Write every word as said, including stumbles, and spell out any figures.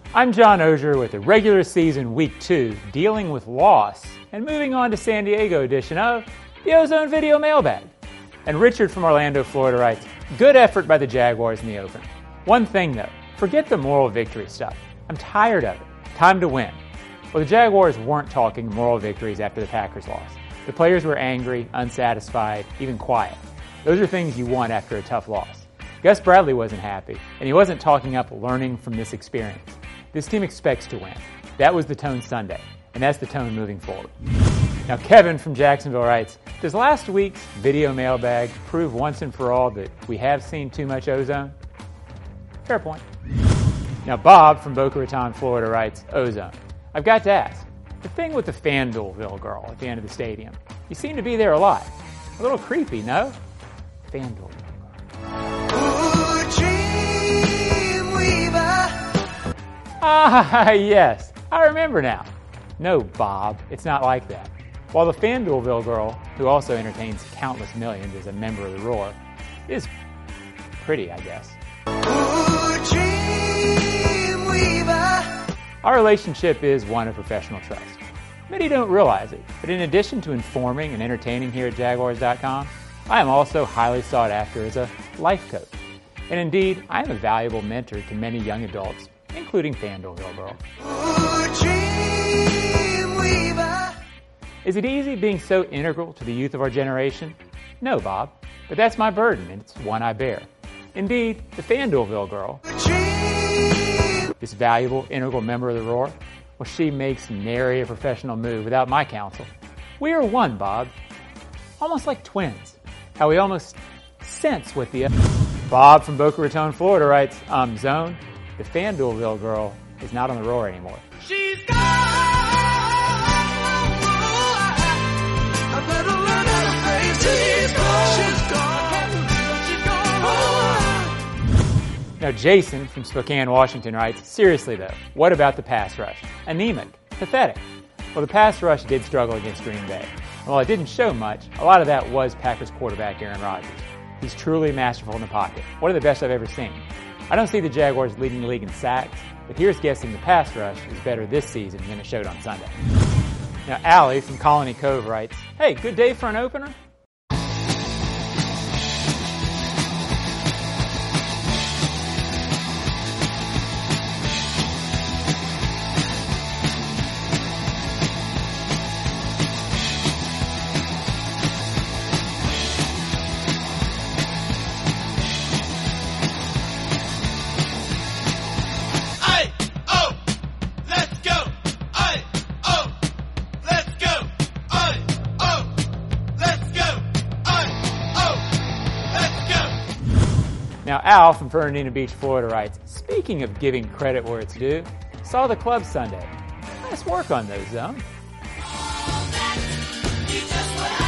I'm John Ogier with the regular season week two, dealing with loss, and moving on to San Diego edition of the Ozone Video Mailbag. And Richard from Orlando, Florida writes, good effort by the Jaguars in the opener. One thing though, forget the moral victory stuff. I'm tired of it. Time to win. Well, the Jaguars weren't talking moral victories after the Packers loss. The players were angry, unsatisfied, even quiet. Those are things you want after a tough loss. Gus Bradley wasn't happy, and he wasn't talking up learning from this experience. This team expects to win. That was the tone Sunday, and that's the tone moving forward. Now, Kevin from Jacksonville writes, does last week's video mailbag prove once and for all that we have seen too much ozone? Fair point. Now, Bob from Boca Raton, Florida writes, ozone. I've got to ask, the thing with the FanDuelville girl at the end of the stadium, you seem to be there a lot. A little creepy, no? FanDuel. Ah, yes, I remember now. No, Bob, it's not like that. While the FanDuelville girl, who also entertains countless millions as a member of the Roar, is pretty, I guess. Our relationship is one of professional trust. Many don't realize it, but in addition to informing and entertaining here at Jaguars dot com, I am also highly sought after as a life coach. And indeed, I am a valuable mentor to many young adults, including FanDuelville girl. Is it easy being so integral to the youth of our generation? No, Bob, but that's my burden, and it's one I bear. Indeed, the FanDuelville girl, this valuable, integral member of the Roar, well, she makes nary a professional move without my counsel. We are one, Bob. Almost like twins. How we almost sense what the... Bob from Boca Raton, Florida writes, um, Zone, the FanDuelville girl is not on the Roar anymore. She's gone! I better learn how to say she's gone. She's gone. She's gone. Now, Jason from Spokane, Washington writes, seriously though, what about the pass rush? Anemic. Pathetic. Well, the pass rush did struggle against Green Bay. And while it didn't show much, a lot of that was Packers quarterback Aaron Rodgers. He's truly masterful in the pocket. One of the best I've ever seen. I don't see the Jaguars leading the league in sacks, but here's guessing the pass rush is better this season than it showed on Sunday. Now, Allie from Colony Cove writes, hey, good day for an opener? Now, Al from Fernandina Beach, Florida writes, speaking of giving credit where it's due, saw the club Sunday. Nice work on those, Zone.